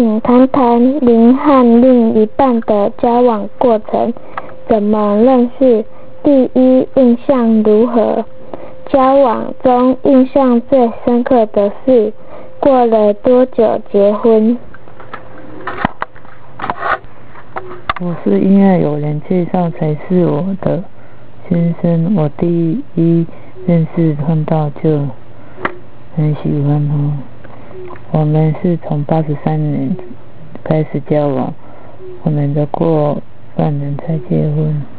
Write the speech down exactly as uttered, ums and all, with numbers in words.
请谈谈您和另一半的交往过程，怎么认识？第一，印象如何？交往中印象最深刻的是过了多久结婚？ 我是因为有人介绍才是我的先生，我第一认识看到就很喜欢他。我们是从八十三年开始交往，我们都过半年才结婚。